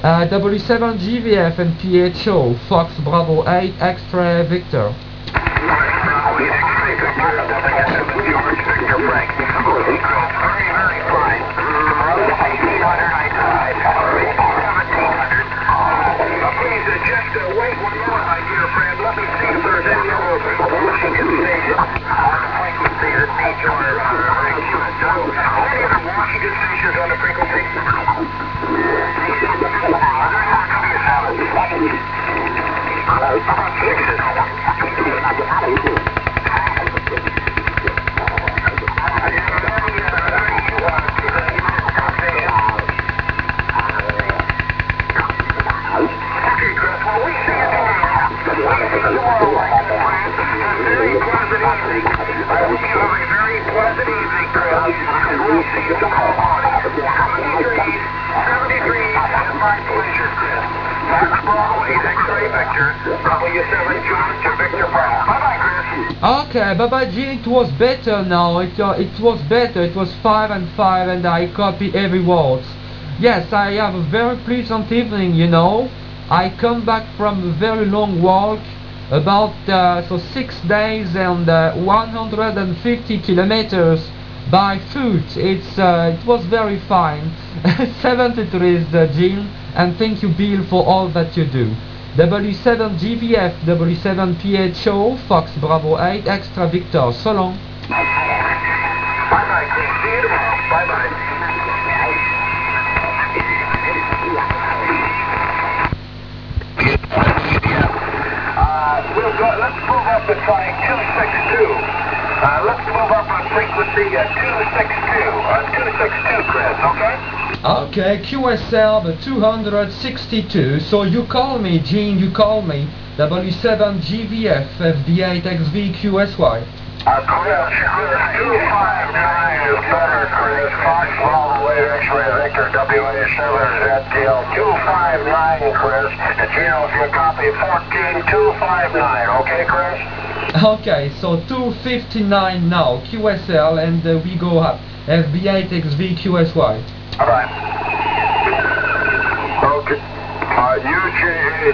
W7GVF and PHO, Fox Bravo 8 Extra Victor. Okay, bye-bye Gene, it was better now, it was better, it was 5 and 5 and I copy every word. Yes, I have a very pleasant evening, you know. I come back from a very long walk, about 6 days and 150 kilometers by foot. It was very fine. 73 Gene, and thank you Bill for all that you do. W7GVF, W7PHO, Fox Bravo 8 Extra Victor. So long. Bye-bye, Chris. See you tomorrow. Bye-bye. Let's move up to flying 262. Let's move up on frequency 262, Chris, okay? Okay, QSL the 262. So you call me, Gene, you call me. W7GVF, FD8XV QSY. Chris, 259 is better, Chris. Fox Bravo 8 X-ray Victor, WA7ZTL 259, Chris. And Gino, if you copy 14259, okay, Chris? Okay, so 259 now, QSL, and we go up. FB8XV QSY. Alright. Okay. UJ8.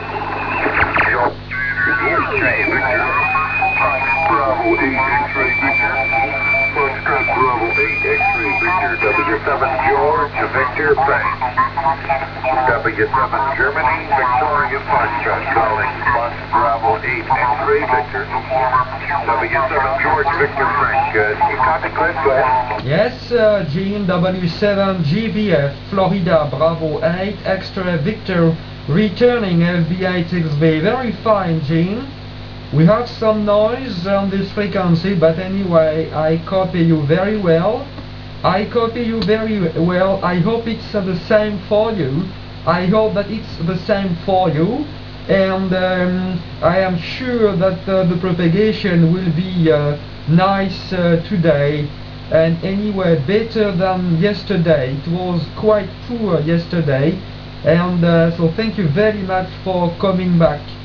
Bravo 8 X-ray Victor. Foxtrot Bravo 8 X-ray Victor. W7 George Victor Frank. W7 Germany Victoria Foxtrot calling Fox Bravo 8 X-ray Victor. W7 George Victor Frank. You copy, Chris? Go ahead. Yes, Gene, W7GVF, Florida Bravo 8 Extra Victor, returning FB8XV. Very fine, Gene. We have some noise on this frequency, but anyway, I copy you very well. I copy you very well. I hope it's the same for you. I hope that it's the same for you. And I am sure that the propagation will be nice today. And anyway, better than yesterday. It was quite poor yesterday. And so thank you very much for coming back.